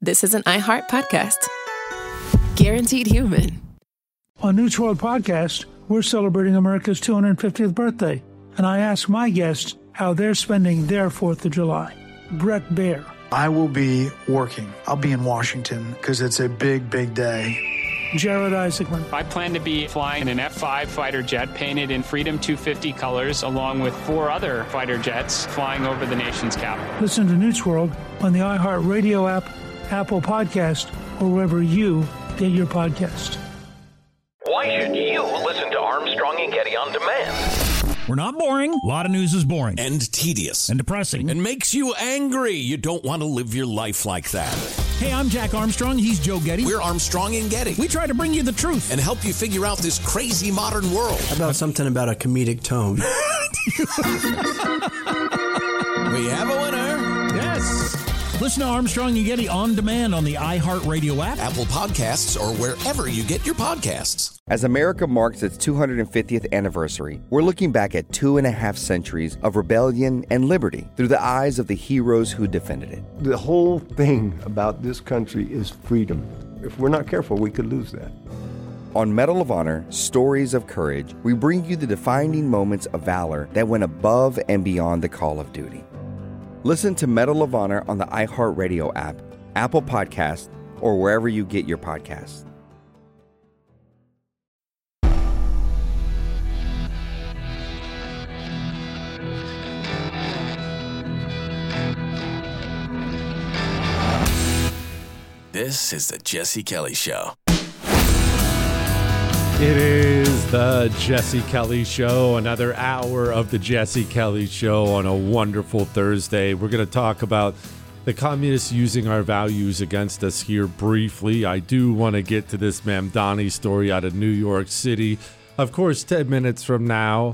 this is an iHeart podcast. Guaranteed human. On News World Podcast, we're celebrating America's 250th birthday, and I ask my guests how they're spending their 4th of July. Brett Baer. I will be working. I'll be in Washington because it's a big, big day. Jared Isaacman. I plan to be flying an F-5 fighter jet painted in Freedom 250 colors, along with 4 other fighter jets flying over the nation's capital. Listen to News World on the iHeart Radio app, Apple Podcast, or wherever you get your podcast. Why should you listen to Armstrong and Getty on demand? We're not boring. A lot of news is boring. And tedious. And depressing. And makes you angry. You don't want to live your life like that. Hey, I'm Jack Armstrong. He's Joe Getty. We're Armstrong and Getty. We try to bring you the truth. And help you figure out this crazy modern world. How about something about a comedic tone? We have a winner. Yes. Listen to Armstrong and Getty on demand on the iHeartRadio app, Apple Podcasts, or wherever you get your podcasts. As America marks its 250th anniversary, we're looking back at 2.5 centuries of rebellion and liberty through the eyes of the heroes who defended it. The whole thing about this country is freedom. If we're not careful, we could lose that. On Medal of Honor, Stories of Courage, we bring you the defining moments of valor that went above and beyond the call of duty. Listen to Medal of Honor on the iHeartRadio app, Apple Podcast, or wherever you get your podcasts. This is the Jesse Kelly Show. It is the Jesse Kelly Show, another hour of the Jesse Kelly Show on a wonderful Thursday. We're going to talk about the communists using our values against us here briefly. I do want to get to this Mamdani story out of New York City. Of course, 10 minutes from now,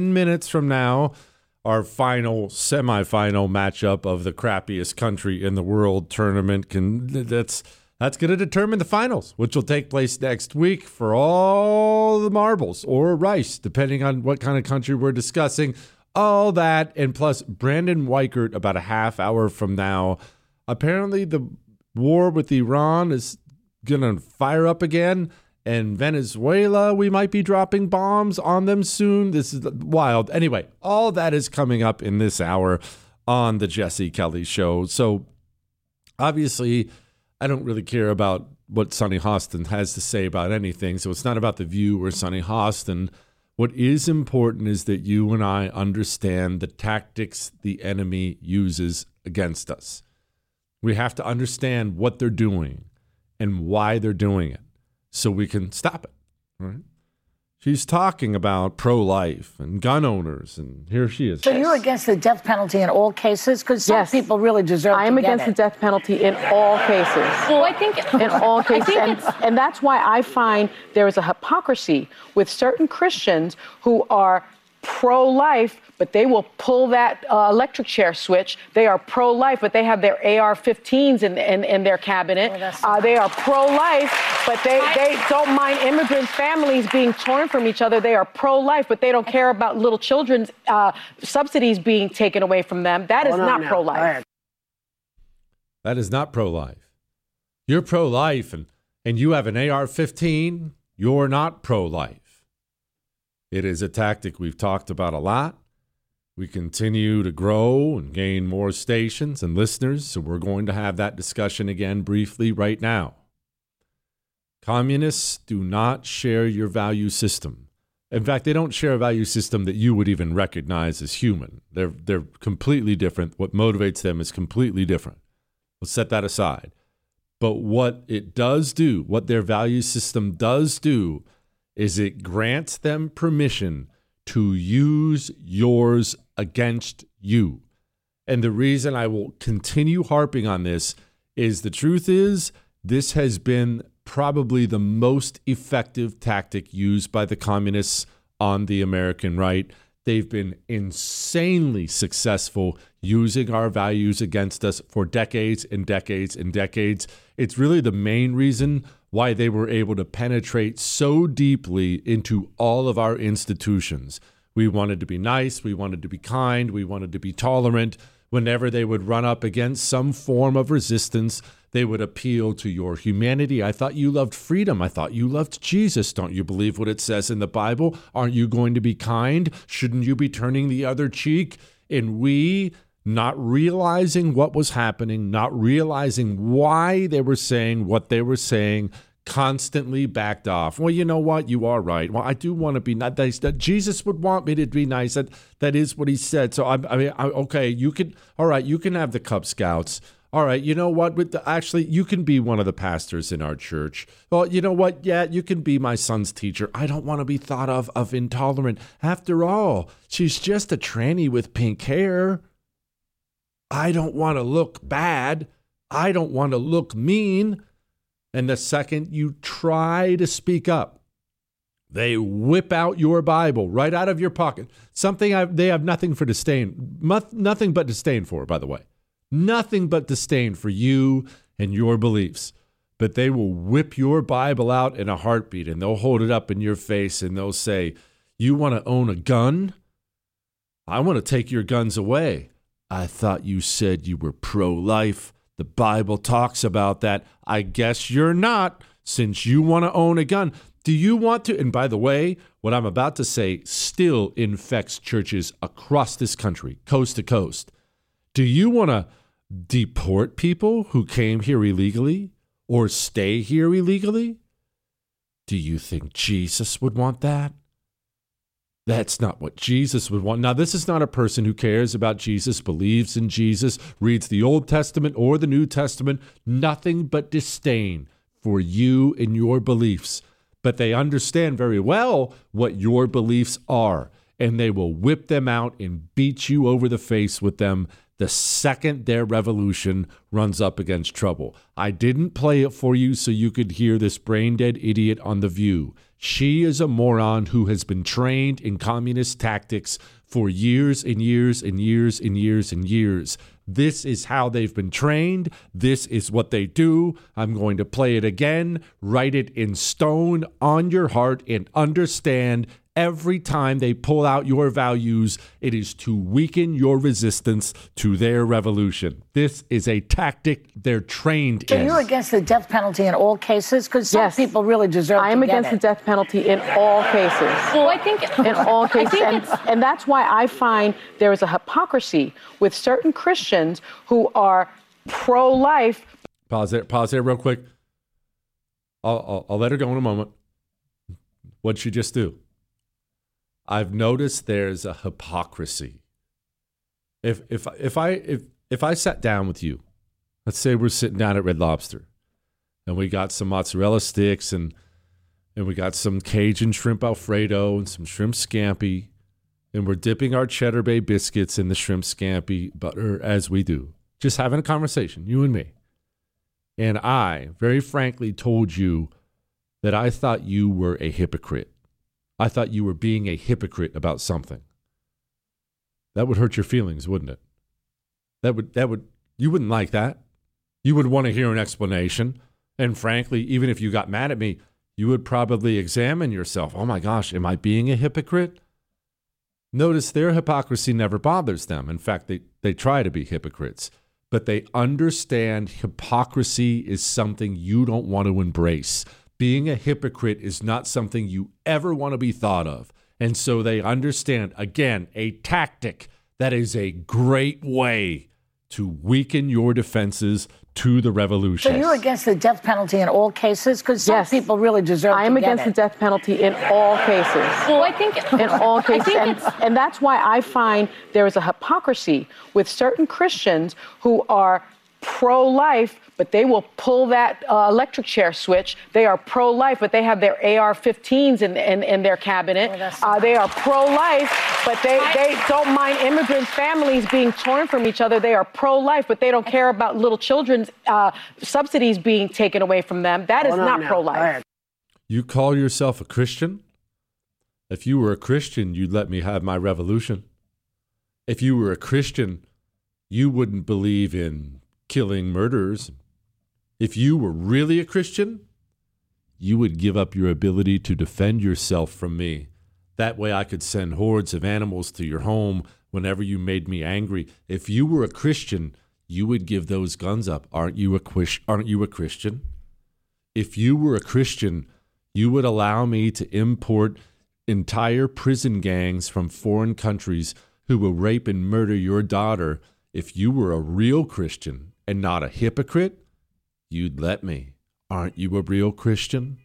our final semifinal matchup of the crappiest country in the world tournament. That's going to determine the finals, which will take place next week for all the marbles or rice, depending on what kind of country we're discussing. All that, and plus Brandon Weichert about a half hour from now. Apparently the war with Iran is going to fire up again, and Venezuela, we might be dropping bombs on them soon. This is wild. Anyway, all that is coming up in this hour on the Jesse Kelly Show. So obviously, I don't really care about what Sonny Hostin has to say about anything, so it's not about The View or Sonny Hostin. What is important is that you and I understand the tactics the enemy uses against us. We have to understand what they're doing and why they're doing it so we can stop it. Right? She's talking about pro-life and gun owners, and here she is. So you're against the death penalty in all cases? Because some people really deserve I am against the death penalty in all cases. Well, I think in all cases, and that's why I find there is a hypocrisy with certain Christians who are pro-life, but they will pull that electric chair switch. They are pro-life, but they have their AR-15s in their cabinet. They are pro-life, but they don't mind immigrant families being torn from each other. They are pro-life, but they don't care about little children's subsidies being taken away from them. That is not pro-life. That is not pro-life. You're pro-life, and you have an AR-15. You're not pro-life. It is a tactic we've talked about a lot. We continue to grow and gain more stations and listeners, so we're going to have that discussion again briefly right now. Communists do not share your value system. In fact, they don't share a value system that you would even recognize as human. They're completely different. What motivates them is completely different. We'll set that aside. But what it does do, what their value system does do, is it grants them permission to use yours against you. And the reason I will continue harping on this is the truth is this has been probably the most effective tactic used by the communists on the American right. They've been insanely successful using our values against us for decades and decades and decades. It's really the main reason why they were able to penetrate so deeply into all of our institutions. We wanted to be nice. We wanted to be kind. We wanted to be tolerant. Whenever they would run up against some form of resistance, they would appeal to your humanity. I thought you loved freedom. I thought you loved Jesus. Don't you believe what it says in the Bible? Aren't you going to be kind? Shouldn't you be turning the other cheek? And we, not realizing what was happening, not realizing why they were saying what they were saying, constantly backed off. Well, you know what? You are right. Well, I do want to be nice. That Jesus would want me to be nice. That is what he said. So okay. You can. All right. You can have the Cub Scouts. All right. You know what? Actually, you can be one of the pastors in our church. Well, you know what? Yeah, you can be my son's teacher. I don't want to be thought of intolerant. After all, she's just a tranny with pink hair. I don't want to look bad. I don't want to look mean. And the second you try to speak up, they whip out your Bible right out of your pocket. Something they have nothing but disdain for, by the way. Nothing but disdain for you and your beliefs. But they will whip your Bible out in a heartbeat, and they'll hold it up in your face, and they'll say, you want to own a gun? I want to take your guns away. I thought you said you were pro-life. The Bible talks about that. I guess you're not, since you want to own a gun. Do you want to? And by the way, what I'm about to say still infects churches across this country, coast to coast. Do you want to deport people who came here illegally or stay here illegally? Do you think Jesus would want that? That's not what Jesus would want. Now, this is not a person who cares about Jesus, believes in Jesus, reads the Old Testament or the New Testament, nothing but disdain for you and your beliefs. But they understand very well what your beliefs are, and they will whip them out and beat you over the face with them the second their revolution runs up against trouble. I didn't play it for you so you could hear this brain-dead idiot on The View. She is a moron who has been trained in communist tactics for years and years and years and years and years. This is how they've been trained. This is what they do. I'm going to play it again. Write it in stone on your heart and understand every time they pull out your values, it is to weaken your resistance to their revolution. This is a tactic they're trained in. So you're against the death penalty in all cases? Because some people really deserve to get it. I am against the death penalty in all cases. Well, I think in all cases. And that's why I find there is a hypocrisy with certain Christians who are pro-life. Pause there real quick. I'll let her go in a moment. What'd she just do? I've noticed there's a hypocrisy. If I sat down with you, let's say we're sitting down at Red Lobster, and we got some mozzarella sticks and we got some Cajun shrimp Alfredo and some shrimp scampi, and we're dipping our Cheddar Bay biscuits in the shrimp scampi butter as we do, just having a conversation, you and me. And I, very frankly, told you that I thought you were a hypocrite. I thought you were being a hypocrite about something. That would hurt your feelings, wouldn't it? You wouldn't like that. You would want to hear an explanation. And frankly, even if you got mad at me, you would probably examine yourself. Oh my gosh, am I being a hypocrite? Notice their hypocrisy never bothers them. In fact, they try to be hypocrites. But they understand hypocrisy is something you don't want to embrace. Being a hypocrite is not something you ever want to be thought of. And so they understand, again, a tactic that is a great way to weaken your defenses to the revolution. So you're against the death penalty in all cases? Because some people really deserve to get it. I am against the death penalty in all cases. Well, I think in all cases. And that's why I find there is a hypocrisy with certain Christians who are pro-life, but they will pull that electric chair switch. They are pro-life, but they have their AR-15s in their cabinet. They are pro-life, but they don't mind immigrant families being torn from each other. They are pro-life, but they don't care about little children's subsidies being taken away from them. That is not pro-life. You call yourself a Christian? If you were a Christian, you'd let me have my revolution. If you were a Christian, you wouldn't believe in killing murderers. If you were really a Christian, you would give up your ability to defend yourself from me. That way I could send hordes of animals to your home whenever you made me angry. If you were a Christian, you would give those guns up. Aren't you a Christian? If you were a Christian, you would allow me to import entire prison gangs from foreign countries who will rape and murder your daughter. If you were a real Christian and not a hypocrite, you'd let me. Aren't you a real Christian?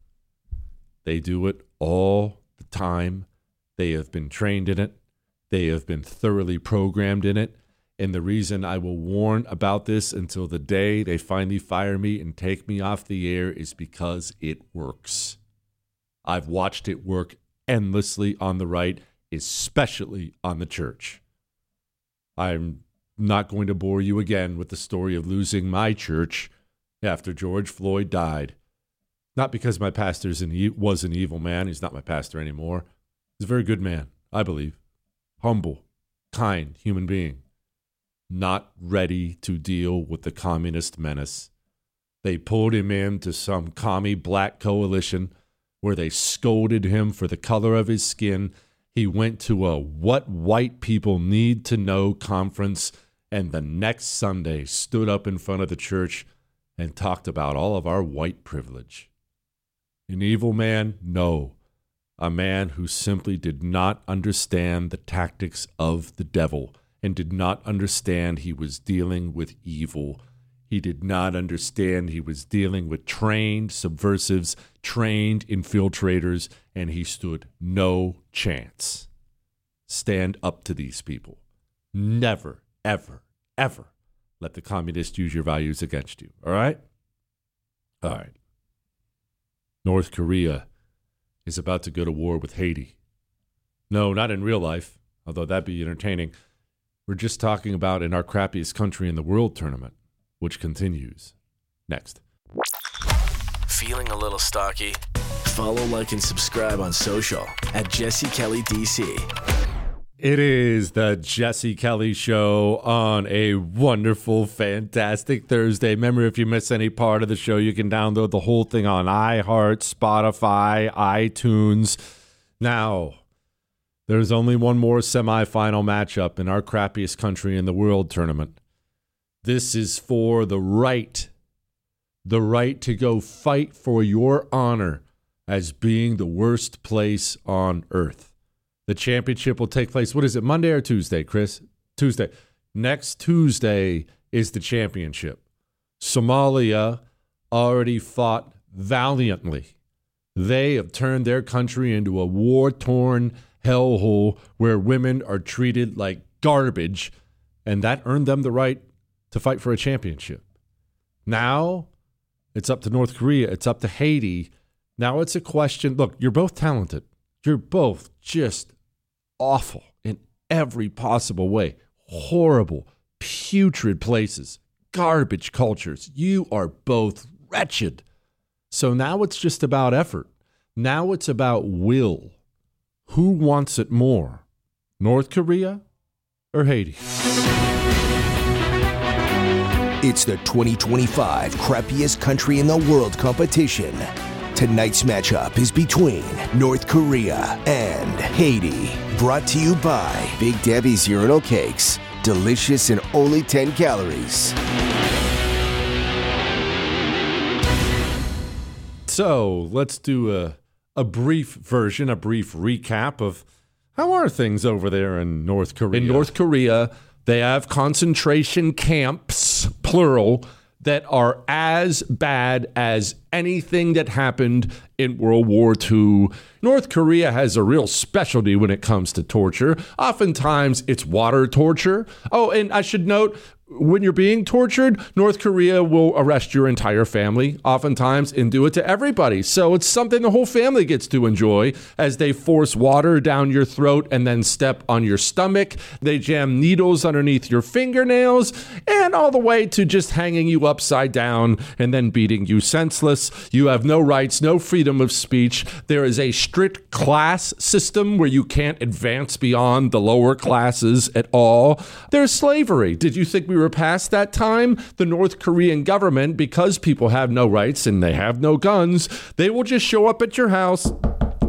They do it all the time. They have been trained in it. They have been thoroughly programmed in it. And the reason I will warn about this until the day they finally fire me and take me off the air is because it works. I've watched it work endlessly on the right, especially on the church. I'm not going to bore you again with the story of losing my church after George Floyd died. Not because my pastor was an evil man. He's not my pastor anymore. He's a very good man, I believe. Humble, kind human being. Not ready to deal with the communist menace. They pulled him into some commie black coalition where they scolded him for the color of his skin. He went to a What White People Need to Know conference, and the next Sunday stood up in front of the church and talked about all of our white privilege. An evil man? No. A man who simply did not understand the tactics of the devil and did not understand he was dealing with evil. He did not understand he was dealing with trained subversives, trained infiltrators, and he stood no chance. Stand up to these people. Never, ever, ever let the communists use your values against you. All right? All right. North Korea is about to go to war with Haiti. No, not in real life, although that'd be entertaining. We're just talking about in our crappiest country in the world tournament, which continues next. Feeling a little stocky? Follow, like, and subscribe on social at Jesse Kelly DC. It is the Jesse Kelly Show on a wonderful, fantastic Thursday. Remember, if you miss any part of the show, you can download the whole thing on iHeart, Spotify, iTunes. Now, there's only one more semifinal matchup in our crappiest country in the world tournament. This is for the right to go fight for your honor as being the worst place on earth. The championship will take place, what is it, Monday or Tuesday, Chris? Tuesday. Next Tuesday is the championship. Somalia already fought valiantly. They have turned their country into a war-torn hellhole where women are treated like garbage, and that earned them the right to fight for a championship. Now, it's up to North Korea. It's up to Haiti. Now it's a question. Look, you're both talented. You're both just awful in every possible way. Horrible, putrid places, garbage cultures. You are both wretched. So now it's just about effort. Now it's about will. Who wants it more, North Korea or Haiti? It's the 2025 crappiest country in the world competition. Tonight's matchup is between North Korea and Haiti. Brought to you by Big Debbie's Urinal Cakes. Delicious and only 10 calories. So let's do a brief version, a brief recap of how are things over there in North Korea. In North Korea, they have concentration camps, plural, that are as bad as anything that happened in World War II. North Korea has a real specialty when it comes to torture. Oftentimes, it's water torture. Oh, and I should note, when you're being tortured, North Korea will arrest your entire family, oftentimes, and do it to everybody. So it's something the whole family gets to enjoy as they force water down your throat and then step on your stomach. They jam needles underneath your fingernails, and all the way to just hanging you upside down and then beating you senseless. You have no rights, no freedom of speech. There is a strict class system where you can't advance beyond the lower classes at all. There's slavery. Did you think we were past that time? The North Korean government, because people have no rights and they have no guns, they will just show up at your house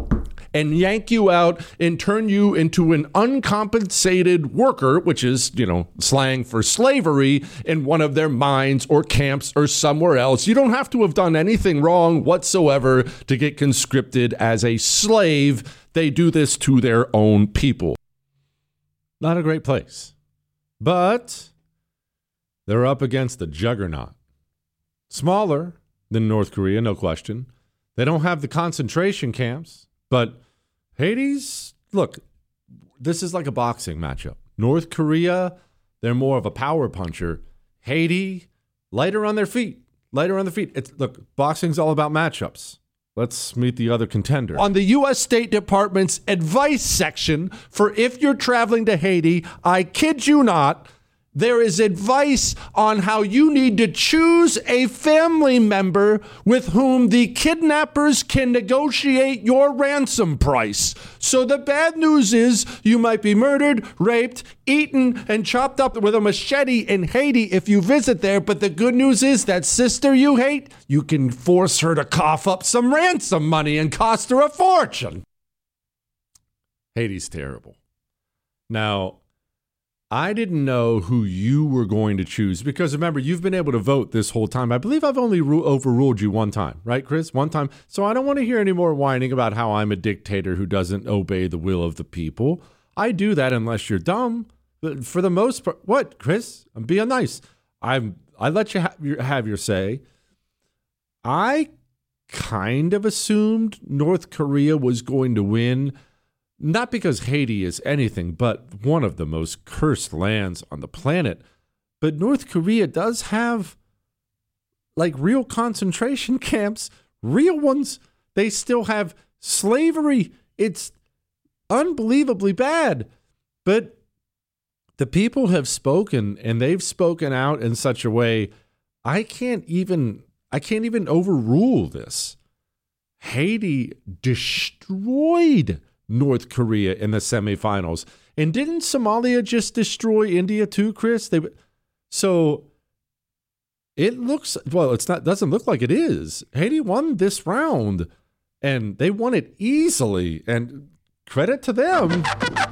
and yank you out and turn you into an uncompensated worker, which is, slang for slavery, in one of their mines or camps or somewhere else. You don't have to have done anything wrong whatsoever to get conscripted as a slave. They do this to their own people. Not a great place. But they're up against a juggernaut. Smaller than North Korea, no question. They don't have the concentration camps, but Hades, look, this is like a boxing matchup. North Korea, they're more of a power puncher. Haiti, lighter on their feet. Look, boxing's all about matchups. Let's meet the other contender. On the U.S. State Department's advice section for if you're traveling to Haiti, I kid you not, there is advice on how you need to choose a family member with whom the kidnappers can negotiate your ransom price. So the bad news is you might be murdered, raped, eaten, and chopped up with a machete in Haiti if you visit there. But the good news is that sister you hate, you can force her to cough up some ransom money and cost her a fortune. Haiti's terrible. Now, I didn't know who you were going to choose because, remember, you've been able to vote this whole time. I believe I've only overruled you one time, right, Chris? One time. So I don't want to hear any more whining about how I'm a dictator who doesn't obey the will of the people. I do that unless you're dumb. But for the most part, what, Chris? I'm being nice. I let you have your say. I kind of assumed North Korea was going to win. Not because Haiti is anything but one of the most cursed lands on the planet, but North Korea does have like real concentration camps, real ones. They still have slavery. It's unbelievably bad. But the people have spoken, and they've spoken out in such a way, I can't even overrule this. Haiti destroyed North Korea in the semifinals. And didn't Somalia just destroy India too, Chris? So it looks, well, doesn't look like it is. Haiti won this round and they won it easily, and credit to them.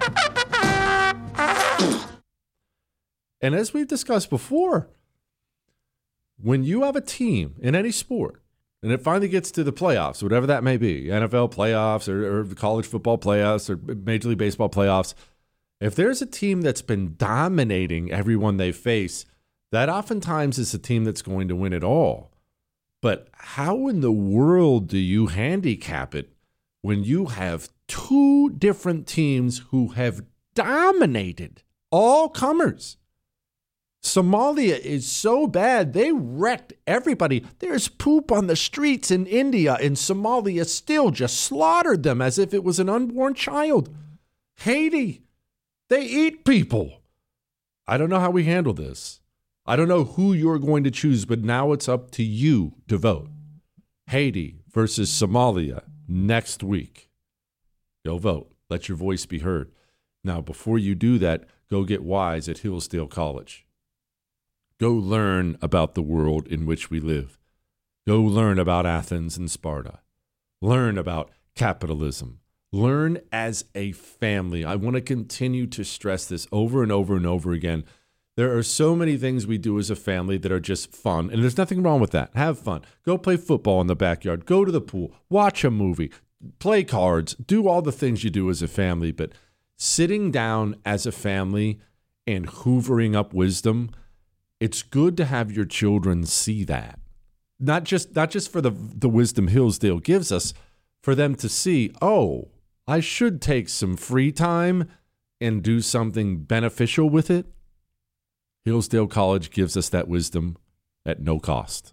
And as we've discussed before, when you have a team in any sport and it finally gets to the playoffs, whatever that may be, NFL playoffs or college football playoffs or Major League Baseball playoffs, if there's a team that's been dominating everyone they face, that oftentimes is a team that's going to win it all. But how in the world do you handicap it when you have two different teams who have dominated all comers? Somalia is so bad, they wrecked everybody. There's poop on the streets in India, and Somalia still just slaughtered them as if it was an unborn child. Haiti, they eat people. I don't know how we handle this. I don't know who you're going to choose, but now it's up to you to vote. Haiti versus Somalia next week. Go vote. Let your voice be heard. Now, before you do that, go get wise at Hillsdale College. Go learn about the world in which we live. Go learn about Athens and Sparta. Learn about capitalism. Learn as a family. I want to continue to stress this over and over and over again. There are so many things we do as a family that are just fun, and there's nothing wrong with that. Have fun. Go play football in the backyard. Go to the pool. Watch a movie. Play cards. Do all the things you do as a family, but sitting down as a family and hoovering up wisdom, it's good to have your children see that. Not just for the wisdom Hillsdale gives us, for them to see, oh, I should take some free time and do something beneficial with it. Hillsdale College gives us that wisdom at no cost.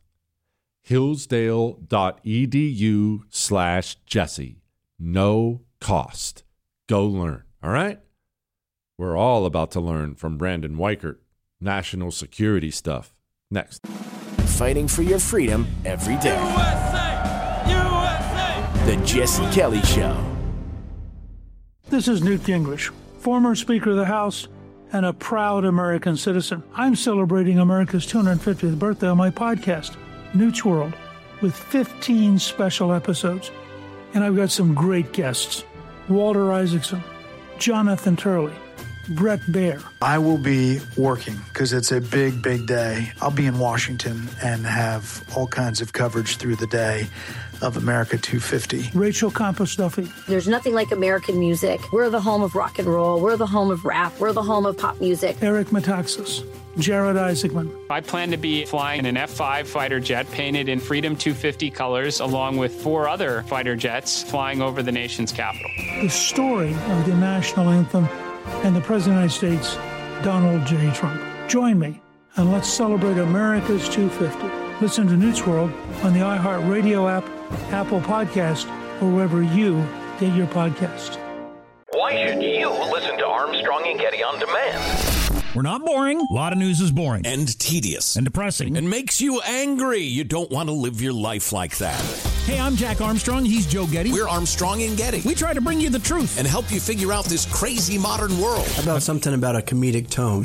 Hillsdale.edu/Jesse. No cost. Go learn. All right? We're all about to learn from Brandon Weichert. National security stuff. Next. Fighting for your freedom every day. USA! USA! The Jesse Kelly Show. This is Newt Gingrich, former Speaker of the House and a proud American citizen. I'm celebrating America's 250th birthday on my podcast, Newt's World, with 15 special episodes. And I've got some great guests. Walter Isaacson, Jonathan Turley, Brett Baer. I will be working because it's a big, big day. I'll be in Washington and have all kinds of coverage through the day of America 250. Rachel Compost-Duffy. There's nothing like American music. We're the home of rock and roll. We're the home of rap. We're the home of pop music. Eric Metaxas. Jared Isaacman. I plan to be flying an F-5 fighter jet painted in Freedom 250 colors, along with 4 other fighter jets flying over the nation's capital. The story of the national anthem and the President of the United States, Donald J. Trump. Join me and let's celebrate America's 250. Listen to Newt's World on the iHeartRadio app, Apple Podcast, or wherever you get your podcasts. Why should you listen to Armstrong and Getty On Demand? We're not boring. A lot of news is boring. And tedious. And depressing. And makes you angry. You don't want to live your life like that. Hey, I'm Jack Armstrong. He's Joe Getty. We're Armstrong and Getty. We try to bring you the truth. And help you figure out this crazy modern world. How about something about a comedic tone?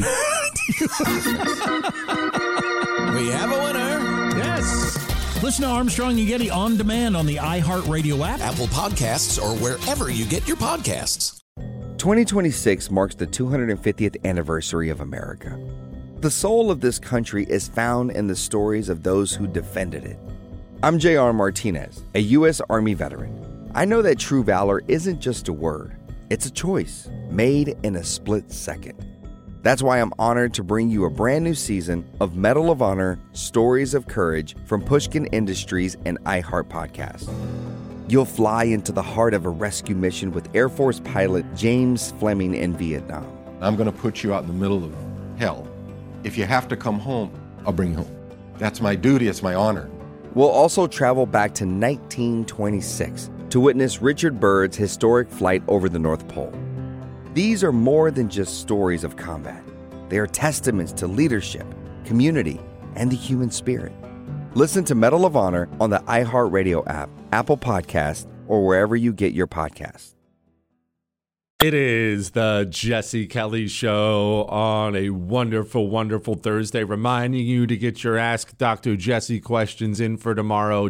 We have a winner. Yes. Listen to Armstrong and Getty On Demand on the iHeartRadio app, Apple Podcasts, or wherever you get your podcasts. 2026 marks the 250th anniversary of America. The soul of this country is found in the stories of those who defended it. I'm J.R. Martinez, a U.S. Army veteran. I know that true valor isn't just a word, it's a choice made in a split second. That's why I'm honored to bring you a brand new season of Medal of Honor Stories of Courage from Pushkin Industries and iHeart Podcast. You'll fly into the heart of a rescue mission with Air Force pilot James Fleming in Vietnam. I'm going to put you out in the middle of hell. If you have to come home, I'll bring you home. That's my duty, it's my honor. We'll also travel back to 1926 to witness Richard Byrd's historic flight over the North Pole. These are more than just stories of combat. They are testaments to leadership, community, and the human spirit. Listen to Medal of Honor on the iHeartRadio app, Apple Podcast, or wherever you get your podcasts. It is the Jesse Kelly Show on a wonderful, wonderful Thursday, reminding you to get your Ask Dr. Jesse questions in for tomorrow,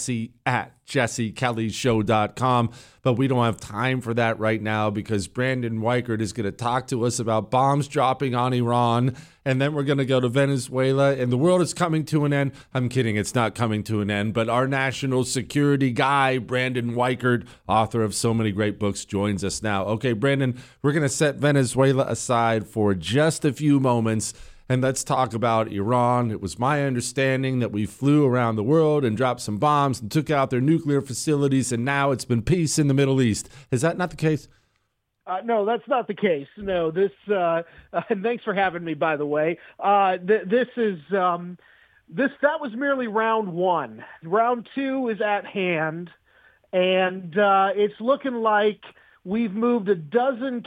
jesse@jessekellyshow.com. But we don't have time for that right now because Brandon Weichert is going to talk to us about bombs dropping on Iran, and then we're going to go to Venezuela, and the world is coming to an end. I'm kidding, it's not coming to an end, but our national security guy, Brandon Weichert, author of so many great books, joins us now. Okay, Brandon, we're going to set Venezuela aside for just a few moments, and let's talk about Iran. It was my understanding that we flew around the world and dropped some bombs and took out their nuclear facilities, and now it's been peace in the Middle East. Is that not the case? No, that's not the case. No, this. And thanks for having me, by the way. This is that was merely round one. Round two is at hand, and it's looking like we've moved a dozen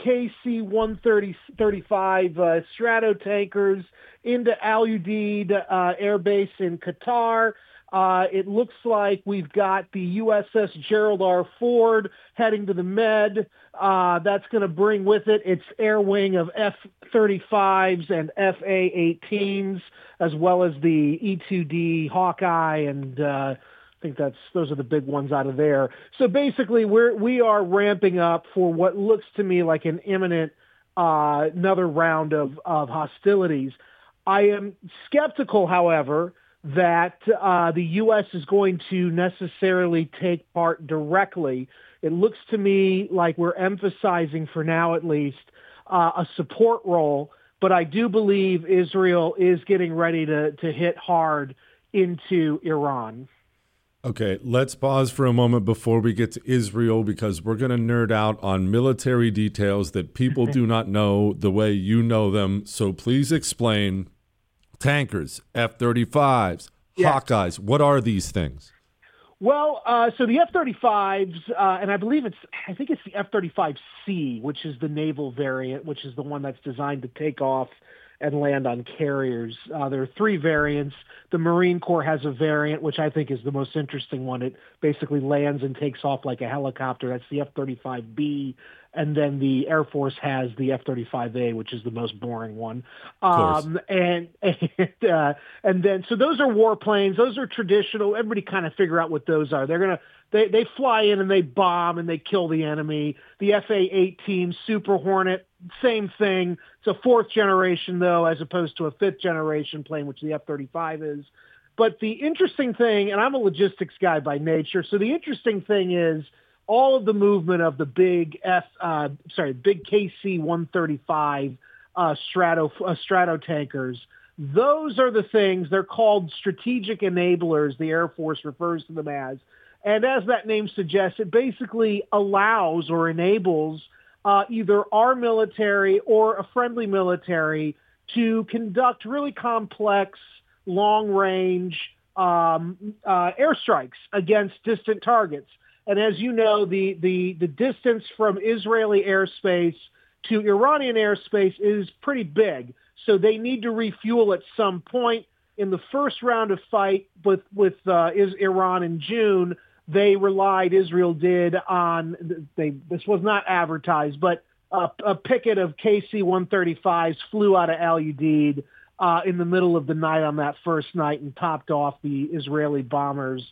KC-135 Strato tankers into Al Udeid Air Base in Qatar. It looks like we've got the USS Gerald R. Ford heading to the Med. That's going to bring with it its air wing of F-35s and FA-18s, as well as the E-2D Hawkeye, and I think those are the big ones out of there. So basically, we are ramping up for what looks to me like an imminent another round of hostilities. I am skeptical, however, that the U.S. is going to necessarily take part directly. It looks to me like we're emphasizing, for now at least, a support role, but I do believe Israel is getting ready to hit hard into Iran. Okay, let's pause for a moment before we get to Israel, because we're going to nerd out on military details that people do not know the way you know them. So please explain. Tankers, F-35s, yes. Hawkeyes, what are these things? Well, so the F-35s, and I think it's the F-35C, which is the naval variant, which is the one that's designed to take off and land on carriers. There are 3 variants. The Marine Corps has a variant, which I think is the most interesting one. It basically lands and takes off like a helicopter. That's the F-35B. And then the Air Force has the F-35A, which is the most boring one. And then, so those are warplanes. Those are traditional. Everybody kind of figure out what those are. They fly in and they bomb and they kill the enemy. The FA-18 Super Hornet, same thing. It's a 4th generation, though, as opposed to a 5th generation plane, which the F-35 is. But the interesting thing, and I'm a logistics guy by nature, so the interesting thing is all of the movement of the big big KC-135 Strato tankers. Those are the things, they're called strategic enablers, the Air Force refers to them as. And as that name suggests, it basically allows or enables either our military or a friendly military to conduct really complex, long-range airstrikes against distant targets. And as you know, the distance from Israeli airspace to Iranian airspace is pretty big. So they need to refuel at some point. In the first round of fight with Iran in June, Israel did on, this was not advertised, but a picket of KC-135s flew out of Al Udeid in the middle of the night on that first night and topped off the Israeli bombers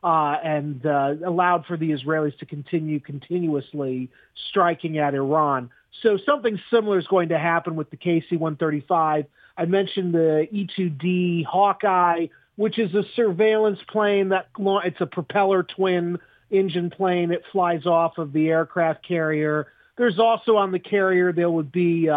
and allowed for the Israelis to continue continuously striking at Iran. So something similar is going to happen with the KC-135. I mentioned the E-2D Hawkeye, which is a surveillance plane it's a propeller twin engine plane. It flies off of the aircraft carrier. There's also on the carrier, there would be,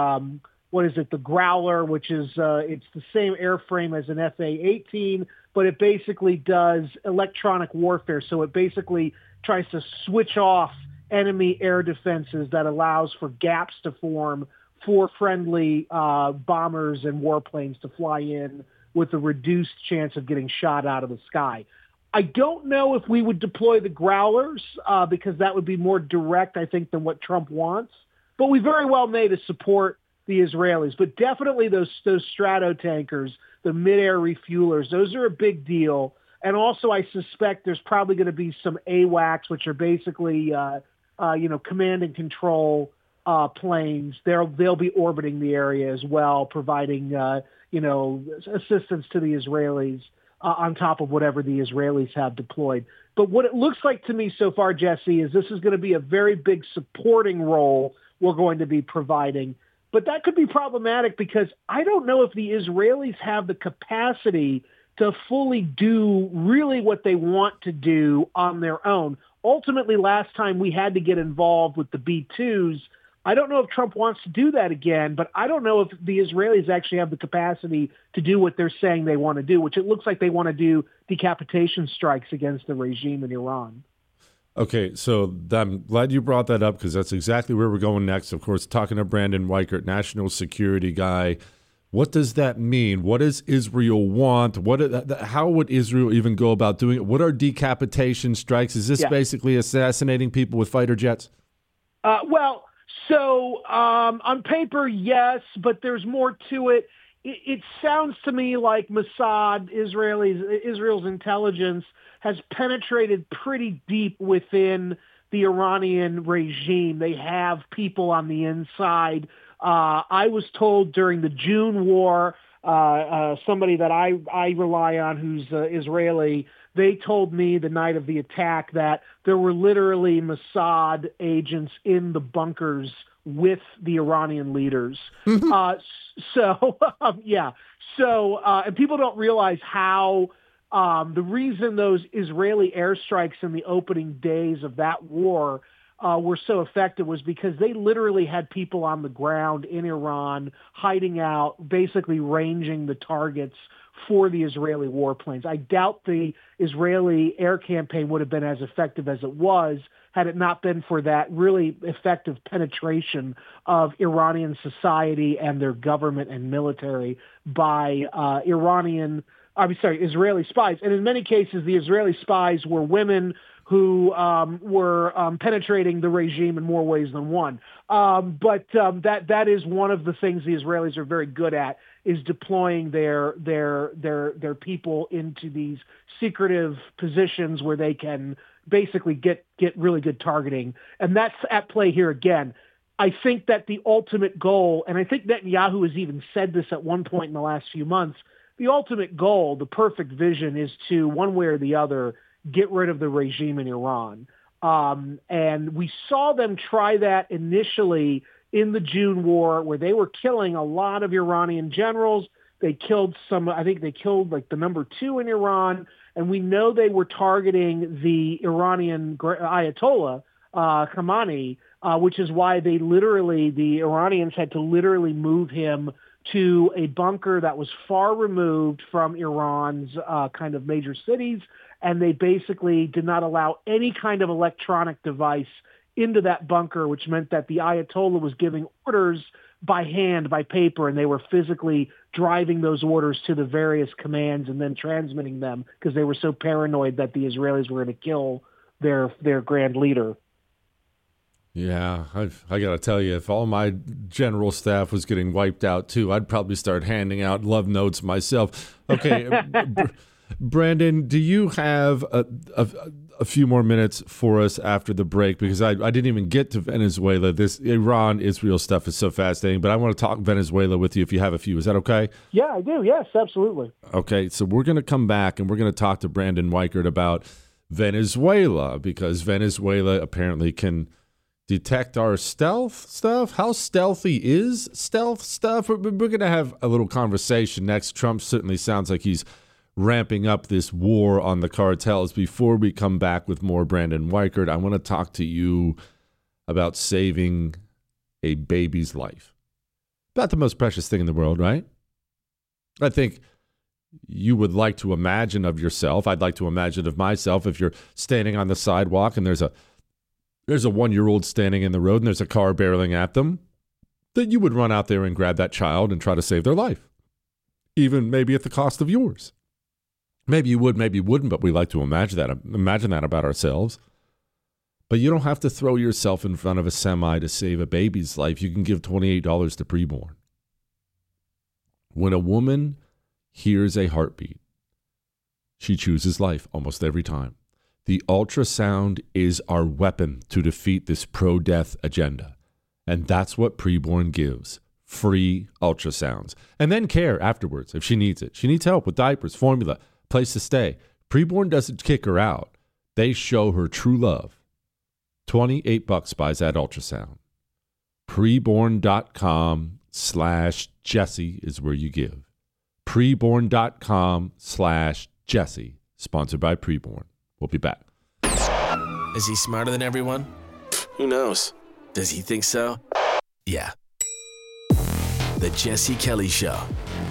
the Growler, which is, it's the same airframe as an FA-18, but it basically does electronic warfare. So it basically tries to switch off enemy air defenses that allows for gaps to form for friendly bombers and warplanes to fly in with a reduced chance of getting shot out of the sky. I don't know if we would deploy the Growlers because that would be more direct, I think, than what Trump wants. But we very well may to support the Israelis. But definitely those Strato tankers, the mid-air refuelers, those are a big deal. And also I suspect there's probably going to be some AWACS, which are basically, command and control planes. They'll be orbiting the area as well, providing, assistance to the Israelis on top of whatever the Israelis have deployed. But what it looks like to me so far, Jesse, is this is going to be a very big supporting role we're going to be providing. But that could be problematic because I don't know if the Israelis have the capacity to fully do really what they want to do on their own. Ultimately, last time we had to get involved with the B-2s. I don't know if Trump wants to do that again, but I don't know if the Israelis actually have the capacity to do what they're saying they want to do, which it looks like they want to do decapitation strikes against the regime in Iran. Okay, so I'm glad you brought that up because that's exactly where we're going next. Of course, talking to Brandon Weichert, national security guy. What does that mean? What does Israel want? How would Israel even go about doing it? What are decapitation strikes? Is this basically assassinating people with fighter jets? So on paper, yes, but there's more to it. It sounds to me like Mossad, Israel's intelligence, has penetrated pretty deep within the Iranian regime. They have people on the inside. I was told during the June war, somebody that I rely on who's Israeli, they told me the night of the attack that there were literally Mossad agents in the bunkers with the Iranian leaders. And people don't realize how the reason those Israeli airstrikes in the opening days of that war were so effective was because they literally had people on the ground in Iran hiding out, basically ranging the targets for the Israeli warplanes. I doubt the Israeli air campaign would have been as effective as it was had it not been for that really effective penetration of Iranian society and their government and military by Israeli spies. And in many cases, the Israeli spies were women who were penetrating the regime in more ways than one. But that is one of the things the Israelis are very good at, is deploying their people into these secretive positions where they can basically get really good targeting. And that's at play here again. I think that the ultimate goal, and I think Netanyahu has even said this at one point in the last few months, the ultimate goal, the perfect vision, is to, one way or the other, get rid of the regime in Iran. And we saw them try that initially in the June war, where they were killing a lot of Iranian generals. They killed I think they killed like the number 2 in Iran. And we know they were targeting the Iranian Ayatollah, Khamenei, which is why the Iranians had to literally move him to a bunker that was far removed from Iran's kind of major cities. And they basically did not allow any kind of electronic device into that bunker, which meant that the Ayatollah was giving orders by hand, by paper, and they were physically driving those orders to the various commands and then transmitting them because they were so paranoid that the Israelis were going to kill their grand leader. Yeah, I got to tell you, if all my general staff was getting wiped out too, I'd probably start handing out love notes myself. Okay, Brandon, do you have a few more minutes for us after the break? Because I didn't even get to Venezuela. This Iran-Israel stuff is so fascinating, but I want to talk Venezuela with you if you have a few. Is that okay? Yeah, I do. Yes, absolutely. Okay, so we're going to come back and we're going to talk to Brandon Weichert about Venezuela, because Venezuela apparently can detect our stealth stuff. How stealthy is stealth stuff? We're going to have a little conversation next. Trump certainly sounds like he's ramping up this war on the cartels. Before we come back with more Brandon Weichert, I want to talk to you about saving a baby's life. About the most precious thing in the world, right? I think you would like to imagine of yourself, I'd like to imagine of myself, if you're standing on the sidewalk and there's a 1-year-old standing in the road and there's a car barreling at them, that you would run out there and grab that child and try to save their life, even maybe at the cost of yours. Maybe you would, maybe you wouldn't, but we like to imagine that about ourselves. But you don't have to throw yourself in front of a semi to save a baby's life. You can give $28 to Preborn. When a woman hears a heartbeat, she chooses life almost every time. The ultrasound is our weapon to defeat this pro-death agenda. And that's what Preborn gives. Free ultrasounds. And then care afterwards if she needs it. She needs help with diapers, formula, place to stay. Preborn doesn't kick her out. They show her true love. $28 buys that ultrasound. Preborn.com/Jesse is where you give. Preborn.com/Jesse. Sponsored by Preborn. We'll be back. Is he smarter than everyone? Who knows? Does he think so? Yeah. The Jesse Kelly Show.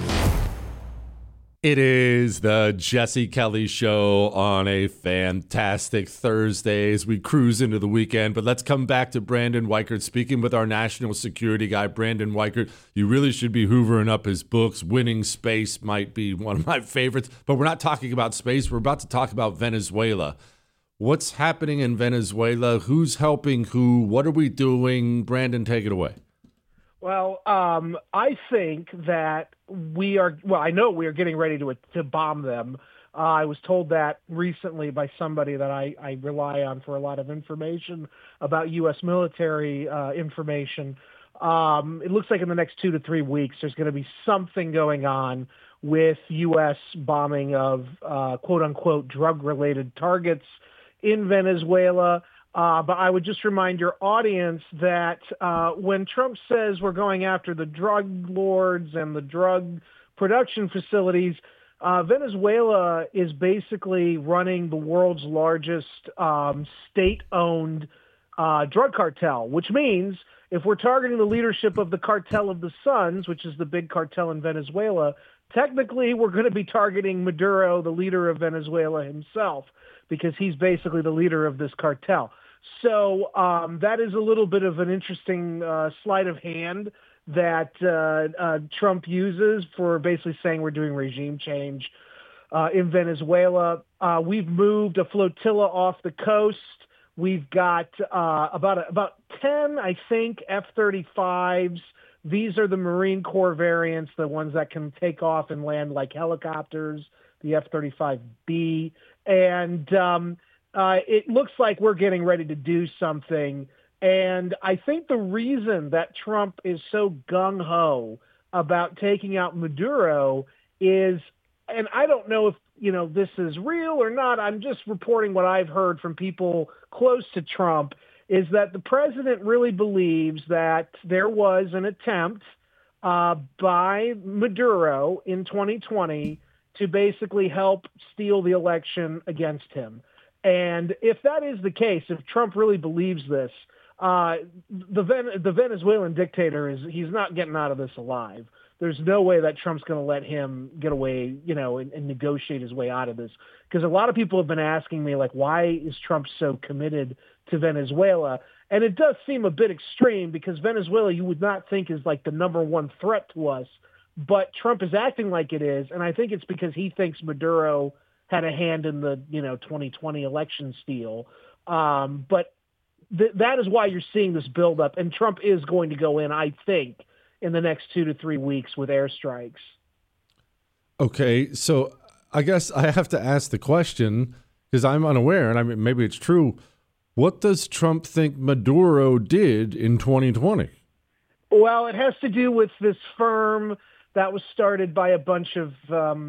It is the Jesse Kelly Show on a fantastic Thursday as we cruise into the weekend. But let's come back to Brandon Weichert, speaking with our national security guy, Brandon Weichert. You really should be hoovering up his books. Winning Space might be one of my favorites. But we're not talking about space. We're about to talk about Venezuela. What's happening in Venezuela? Who's helping who? What are we doing? Brandon, take it away. Well, I think that I know we are getting ready to bomb them. I was told that recently by somebody that I rely on for a lot of information about U.S. military information. It looks like in the next 2 to 3 weeks, there's going to be something going on with U.S. bombing of quote-unquote drug-related targets in Venezuela. But I would just remind your audience that when Trump says we're going after the drug lords and the drug production facilities, Venezuela is basically running the world's largest state-owned drug cartel, which means if we're targeting the leadership of the Cartel of the Suns, which is the big cartel in Venezuela, technically we're going to be targeting Maduro, the leader of Venezuela himself, because he's basically the leader of this cartel. So that is a little bit of an interesting sleight of hand that Trump uses for basically saying we're doing regime change in Venezuela. We've moved a flotilla off the coast. We've got about 10, I think, F-35s These are the Marine Corps variants, the ones that can take off and land like helicopters, the F-35B. And it looks like we're getting ready to do something. And I think the reason that Trump is so gung-ho about taking out Maduro is, and I don't know if, this is real or not, I'm just reporting what I've heard from people close to Trump, is that the president really believes that there was an attempt by Maduro in 2020 to basically help steal the election against him. And if that is the case, if Trump really believes this, the Venezuelan dictator he's not getting out of this alive. There's no way that Trump's going to let him get away, and negotiate his way out of this. Because a lot of people have been asking me, like, why is Trump so committed to Venezuela? And it does seem a bit extreme because Venezuela you would not think is like the number one threat to us. But Trump is acting like it is. And I think it's because he thinks Maduro had a hand in the, 2020 election steal. But that is why you're seeing this buildup. And Trump is going to go in, I think, in the next 2 to 3 weeks with airstrikes. Okay, so I guess I have to ask the question, because I'm unaware, and I mean, maybe it's true. What does Trump think Maduro did in 2020? Well, it has to do with this firm that was started by a bunch of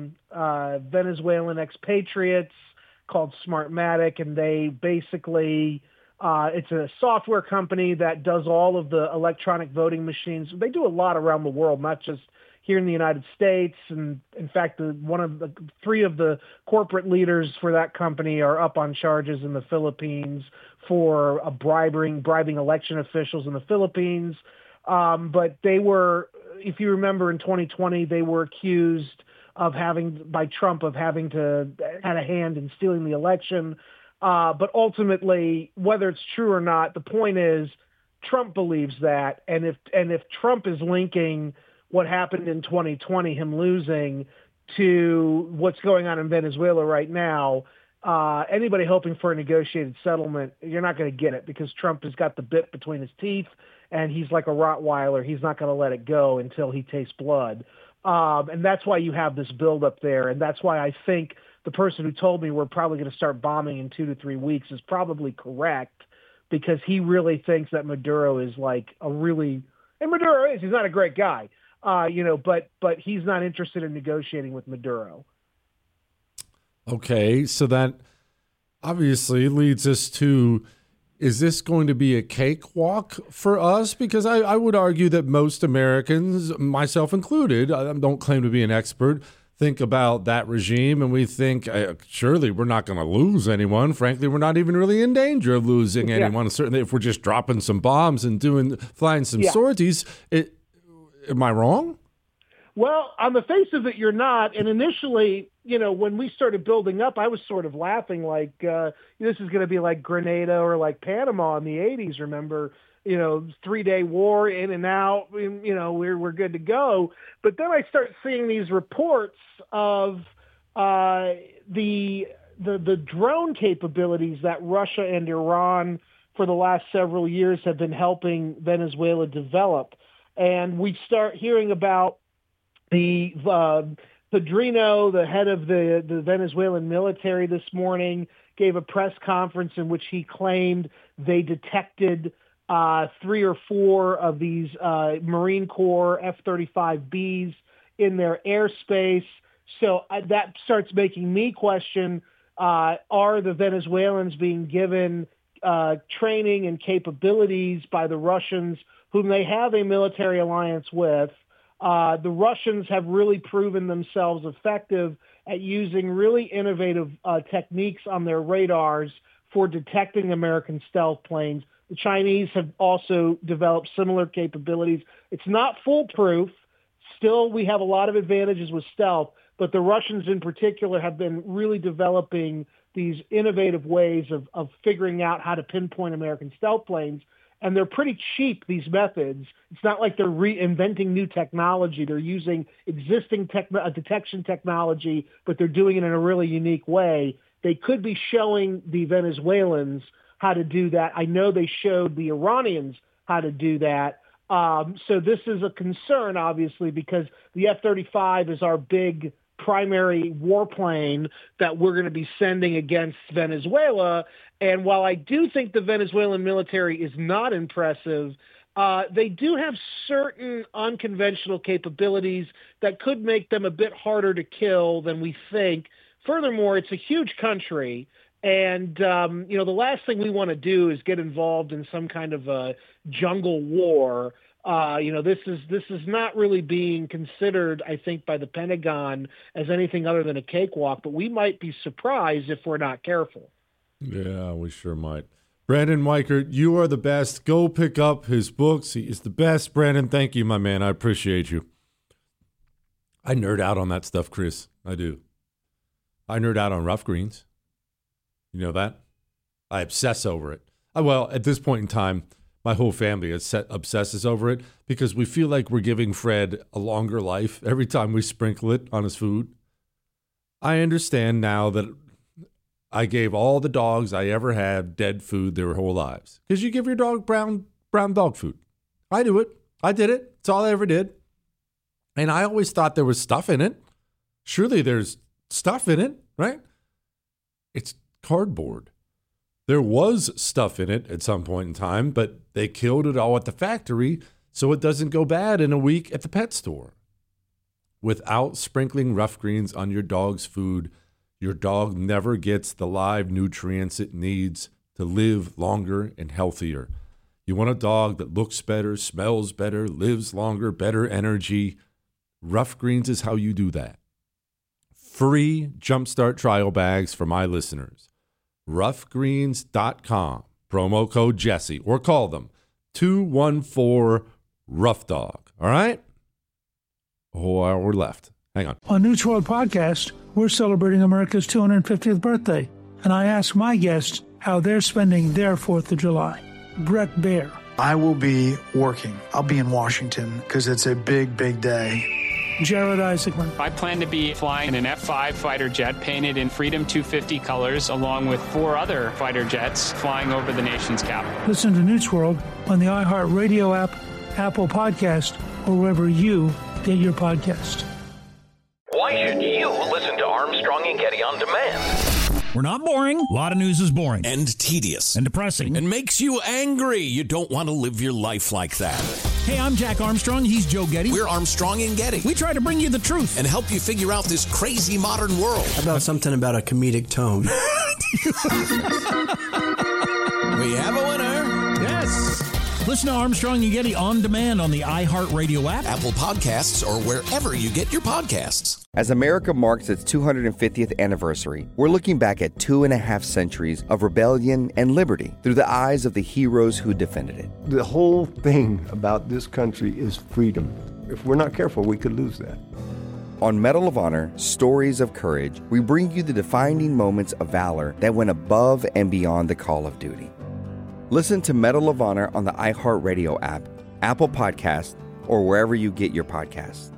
Venezuelan expatriates called Smartmatic, and they basically... it's a software company that does all of the electronic voting machines. They do a lot around the world, not just here in the United States. And in fact, three of the corporate leaders for that company are up on charges in the Philippines for bribing election officials in the Philippines. But they were, if you remember, in 2020, they were accused by Trump of having had a hand in stealing the election. But ultimately, whether it's true or not, the point is Trump believes that. And if Trump is linking what happened in 2020, him losing, to what's going on in Venezuela right now, anybody hoping for a negotiated settlement, you're not going to get it because Trump has got the bit between his teeth and he's like a Rottweiler. He's not going to let it go until he tastes blood. And that's why you have this buildup there. And that's why I think the person who told me we're probably going to start bombing in 2 to 3 weeks is probably correct, because he really thinks that Maduro is like and Maduro he's not a great guy, but he's not interested in negotiating with Maduro. Okay, so that obviously leads us to, is this going to be a cakewalk for us? Because I would argue that most Americans, myself included, I don't claim to be an expert, think about that regime and we think, surely we're not going to lose anyone. Frankly, we're not even really in danger of losing anyone. Certainly if we're just dropping some bombs and flying some sorties. Am I wrong? Well, on the face of it, you're not. And initially, when we started building up, I was sort of laughing like, this is going to be like Grenada or like Panama in the 80s, remember? 3-day war in and out, we're good to go. But then I start seeing these reports of the drone capabilities that Russia and Iran for the last several years have been helping Venezuela develop. And we start hearing about the Pedrino, the head of the Venezuelan military this morning, gave a press conference in which he claimed they detected 3 or 4 of these Marine Corps F-35Bs in their airspace. So that starts making me question, are the Venezuelans being given training and capabilities by the Russians, whom they have a military alliance with? The Russians have really proven themselves effective at using really innovative techniques on their radars for detecting American stealth planes. The Chinese have also developed similar capabilities. It's not foolproof. Still, we have a lot of advantages with stealth, but the Russians in particular have been really developing these innovative ways of figuring out how to pinpoint American stealth planes. And they're pretty cheap, these methods. It's not like they're reinventing new technology. They're using existing detection technology, but they're doing it in a really unique way. They could be showing the Venezuelans how to do that. I know they showed the Iranians how to do that. So this is a concern, obviously, because the F-35 is our big primary warplane that we're going to be sending against Venezuela. And while I do think the Venezuelan military is not impressive, they do have certain unconventional capabilities that could make them a bit harder to kill than we think. Furthermore, it's a huge country. And, the last thing we want to do is get involved in some kind of a jungle war. This is not really being considered, I think, by the Pentagon as anything other than a cakewalk, but we might be surprised if we're not careful. Yeah, we sure might. Brandon Weichert, you are the best. Go pick up his books. He is the best. Brandon, thank you, my man. I appreciate you. I nerd out on that stuff, Chris. I do. I nerd out on rough greens. You know that? I obsess over it. Well, at this point in time, my whole family obsesses over it because we feel like we're giving Fred a longer life every time we sprinkle it on his food. I understand now that I gave all the dogs I ever had dead food their whole lives. Because you give your dog brown dog food. I do it. I did it. It's all I ever did. And I always thought there was stuff in it. Surely there's stuff in it, right? It's cardboard. There was stuff in it at some point in time, but they killed it all at the factory so it doesn't go bad in a week at the pet store. Without sprinkling rough greens on your dog's food, your dog never gets the live nutrients it needs to live longer and healthier. You want a dog that looks better, smells better, lives longer, better energy. Rough Greens is how you do that. Free Jumpstart trial bags for my listeners. roughgreens.com, promo code Jesse, or call them 214-ROUGH-DOG. All right? A whole hour left. Hang on. On News World Podcast, we're celebrating America's 250th birthday, and I asked my guests how they're spending their 4th of July. Brett Baer. I will be working. I'll be in Washington because it's a big, big day. Jared Isaacman. I plan to be flying an F-5 fighter jet painted in Freedom 250 colors, along with 4 other fighter jets flying over the nation's capital. Listen to News World on the iHeartRadio app, Apple Podcast, or wherever you get your podcast. Why should you listen to Armstrong and Getty on demand? We're not boring. A lot of news is boring. And tedious. And depressing. And makes you angry. You don't want to live your life like that. Hey, I'm Jack Armstrong. He's Joe Getty. We're Armstrong and Getty. We try to bring you the truth. And help you figure out this crazy modern world. How about something about a comedic tone? We have a winner. Yes. Listen to Armstrong and Getty on demand on the iHeartRadio app, Apple Podcasts, or wherever you get your podcasts. As America marks its 250th anniversary, we're looking back at 2.5 centuries of rebellion and liberty through the eyes of the heroes who defended it. The whole thing about this country is freedom. If we're not careful, we could lose that. On Medal of Honor, Stories of Courage, we bring you the defining moments of valor that went above and beyond the call of duty. Listen to Medal of Honor on the iHeartRadio app, Apple Podcasts, or wherever you get your podcasts.